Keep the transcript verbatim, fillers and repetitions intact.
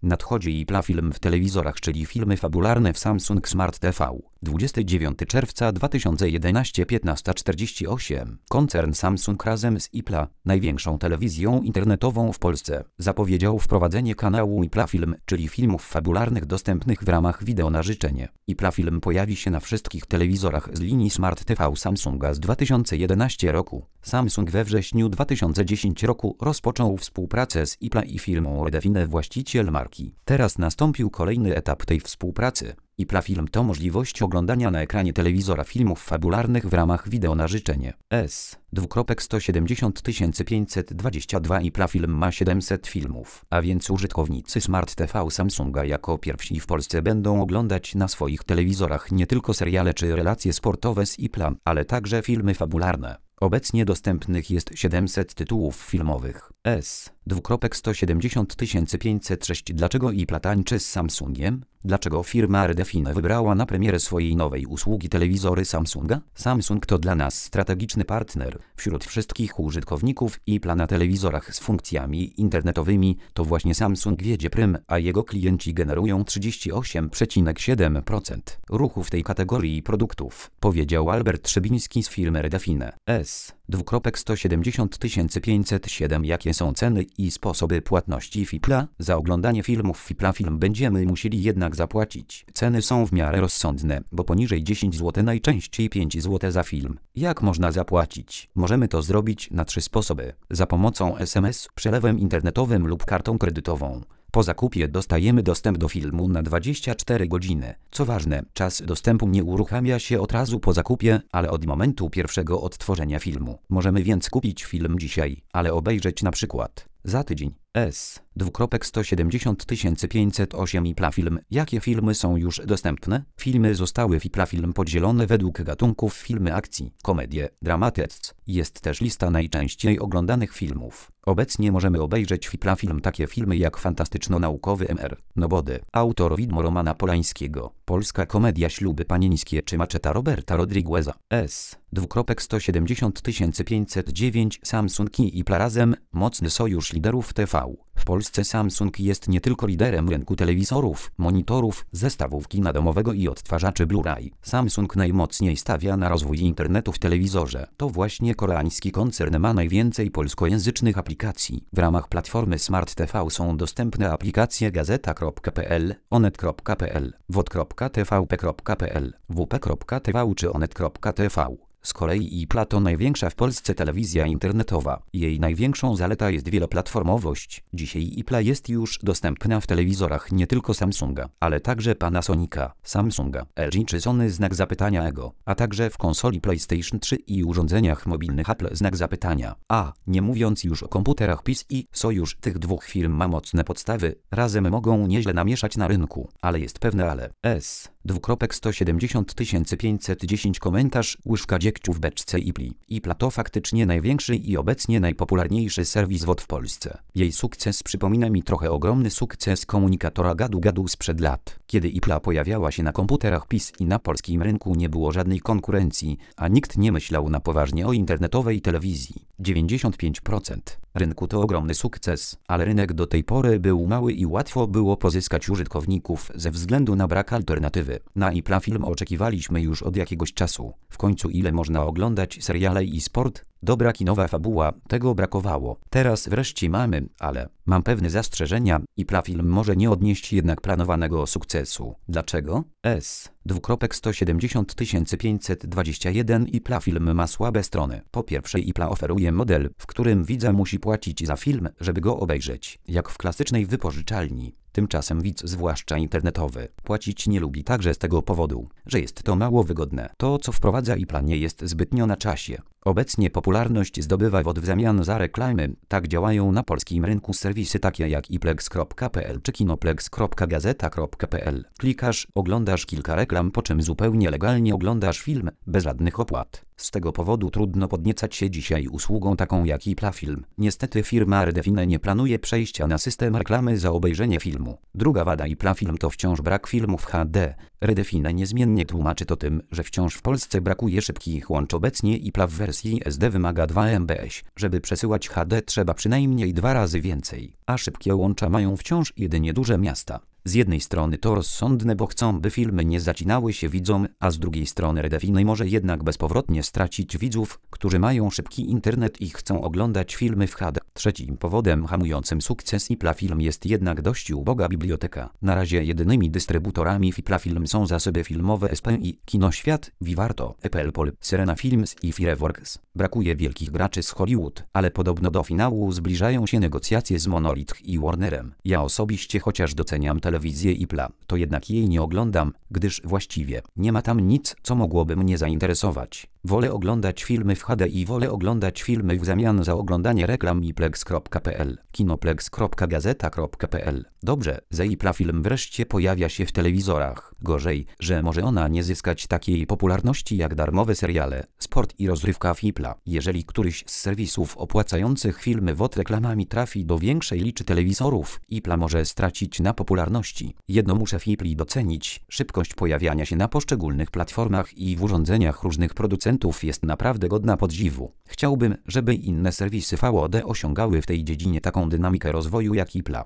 Nadchodzi IPLA Film w telewizorach, czyli filmy fabularne w Samsung Smart T V. dwudziestego dziewiątego czerwca dwa tysiące jedenastego, piętnasta czterdzieści osiem. Koncern Samsung razem z IPLA, największą telewizją internetową w Polsce, zapowiedział wprowadzenie kanału IPLA Film, czyli filmów fabularnych dostępnych w ramach wideo na życzenie. IPLA Film pojawi się na wszystkich telewizorach z linii Smart T V Samsunga z dwa tysiące jedenastego roku. Samsung we wrześniu dwa tysiące dziesiątego roku rozpoczął współpracę z IPLA i firmą Redefine, właściciel marki. Teraz nastąpił kolejny etap tej współpracy. IPLA Film to możliwość oglądania na ekranie telewizora filmów fabularnych w ramach wideo na życzenie. S. sto siedemdziesiąt tysięcy pięćset dwadzieścia dwa IPLA Film ma siedemset filmów, a więc użytkownicy Smart T V Samsunga jako pierwsi w Polsce będą oglądać na swoich telewizorach nie tylko seriale czy relacje sportowe z IPLA, ale także filmy fabularne. Obecnie dostępnych jest siedemset tytułów filmowych. S. sto siedemdziesiąt tysięcy pięćset sześć. Dlaczego IPLA tańczy z Samsungiem? Dlaczego firma Redefine wybrała na premierę swojej nowej usługi telewizory Samsunga? Samsung to dla nas strategiczny partner. Wśród wszystkich użytkowników IPLA na telewizorach z funkcjami internetowymi to właśnie Samsung wiedzie prym, a jego klienci generują trzydzieści osiem przecinek siedem procent ruchu w tej kategorii produktów, powiedział Albert Trzebiński z firmy Redefine. S. sto siedemdziesiąt tysięcy pięćset siedem. Jakie są ceny i sposoby płatności w IPLA? Za oglądanie filmów w IPLA Film będziemy musieli jednak zapłacić. Ceny są w miarę rozsądne, bo poniżej dziesięć złotych, najczęściej pięć złotych za film. Jak można zapłacić? Możemy to zrobić na trzy sposoby. Za pomocą S M S, przelewem internetowym lub kartą kredytową. Po zakupie dostajemy dostęp do filmu na dwadzieścia cztery godziny. Co ważne, czas dostępu nie uruchamia się od razu po zakupie, ale od momentu pierwszego odtworzenia filmu. Możemy więc kupić film dzisiaj, ale obejrzeć na przykład za tydzień. S. sto siedemdziesiąt tysięcy pięćset osiem IPLA Film. Jakie filmy są już dostępne? Filmy zostały w IPLA Film podzielone według gatunków: filmy akcji, komedie, dramaty. Jest też lista najczęściej oglądanych filmów. Obecnie możemy obejrzeć w IPLA Film takie filmy jak fantastyczno-naukowy M R Nobody, Autor widmo Romana Polańskiego, polska komedia Śluby panieńskie czy Maczeta Roberta Rodrigueza. S. sto siedemdziesiąt tysięcy pięćset dziewięć. Samsung i IPLA razem, mocny sojusz liderów T V. W Polsce Samsung jest nie tylko liderem rynku telewizorów, monitorów, zestawów kina domowego i odtwarzaczy Blu-ray. Samsung najmocniej stawia na rozwój internetu w telewizorze. To właśnie koreański koncern ma najwięcej polskojęzycznych aplikacji. W ramach platformy Smart T V są dostępne aplikacje gazeta kropka p l, onet kropka p l, wod kropka t v p kropka p l, w p kropka t v czy onet kropka t v. Z kolei IPLA to największa w Polsce telewizja internetowa. Jej największą zaletą jest wieloplatformowość. Dzisiaj IPLA jest już dostępna w telewizorach nie tylko Samsunga, ale także Panasonica, Samsunga, L G czy Sony znak zapytania Ego, a także w konsoli PlayStation trzy i urządzeniach mobilnych Apple znak zapytania. A, nie mówiąc już o komputerach P I S i sojusz tych dwóch firm ma mocne podstawy, razem mogą nieźle namieszać na rynku, ale jest pewne ale. S. sto siedemdziesiąt tysięcy pięćset dziesięć. Komentarz: łyżka dziegciu w beczce IPLI. IPLA to faktycznie największy i obecnie najpopularniejszy serwis W O D w Polsce. Jej sukces przypomina mi trochę ogromny sukces komunikatora gadu-gadu sprzed lat. Kiedy IPLA pojawiała się na komputerach P I S i na polskim rynku nie było żadnej konkurencji, a nikt nie myślał na poważnie o internetowej telewizji. dziewięćdziesiąt pięć procent rynku to ogromny sukces, ale rynek do tej pory był mały i łatwo było pozyskać użytkowników ze względu na brak alternatywy. Na IPLA Film oczekiwaliśmy już od jakiegoś czasu. W końcu ile można oglądać seriale i sport? Dobra kinowa fabuła, tego brakowało. Teraz wreszcie mamy, ale mam pewne zastrzeżenia. IPLA Film może nie odnieść jednak planowanego sukcesu. Dlaczego? S. sto siedemdziesiąt tysięcy pięćset dwadzieścia jeden. IPLA Film ma słabe strony. Po pierwsze, IPLA oferuje model, w którym widz musi płacić za film, żeby go obejrzeć, jak w klasycznej wypożyczalni. Tymczasem widz, zwłaszcza internetowy, płacić nie lubi także z tego powodu, że jest to mało wygodne. To, co wprowadza IPLA, nie jest zbytnio na czasie. Obecnie popularność zdobywa W O D w zamian za reklamy. Tak działają na polskim rynku serwisy takie jak iplex kropka p l czy kinoplex kropka gazeta kropka p l. Klikasz, oglądasz kilka reklam, po czym zupełnie legalnie oglądasz film, bez żadnych opłat. Z tego powodu trudno podniecać się dzisiaj usługą taką jak Ipla Film. Niestety firma Redefine nie planuje przejścia na system reklamy za obejrzenie filmu. Druga wada Ipla Film to wciąż brak filmów H D. Redefine niezmiennie tłumaczy to tym, że wciąż w Polsce brakuje szybkich łącz. Obecnie Ipla w wersji S D wymaga dwa megabajty. Żeby przesyłać H D trzeba przynajmniej dwa razy więcej, a szybkie łącza mają wciąż jedynie duże miasta. Z jednej strony to rozsądne, bo chcą, by filmy nie zacinały się widzom, a z drugiej strony Redefine może jednak bezpowrotnie stracić widzów, którzy mają szybki internet i chcą oglądać filmy w H D. Trzecim powodem hamującym sukces Ipla Film jest jednak dość uboga biblioteka. Na razie jedynymi dystrybutorami Ipla Film są zasoby filmowe S P I, Kinoświat, Vivarto, Apple Pol, Syrena Films i Fireworks. Brakuje wielkich graczy z Hollywood, ale podobno do finału zbliżają się negocjacje z Monolith i Warnerem. Ja osobiście chociaż doceniam telewizję Ipla, to jednak jej nie oglądam, gdyż właściwie nie ma tam nic, co mogłoby mnie zainteresować. Wolę oglądać filmy w H D i wolę oglądać filmy w zamian za oglądanie reklam iplex kropka p l, kinoplex kropka gazeta kropka p l. Dobrze, że Ipla Film wreszcie pojawia się w telewizorach. Gorzej, że może ona nie zyskać takiej popularności jak darmowe seriale, sport i rozrywka w Ipla. Jeżeli któryś z serwisów opłacających filmy W O D reklamami trafi do większej liczby telewizorów, Ipla może stracić na popularności. Jedno muszę w Ipli docenić, szybkość pojawiania się na poszczególnych platformach i w urządzeniach różnych producentów jest naprawdę godna podziwu. Chciałbym, żeby inne serwisy V O D osiągały w tej dziedzinie taką dynamikę rozwoju jak Ipla.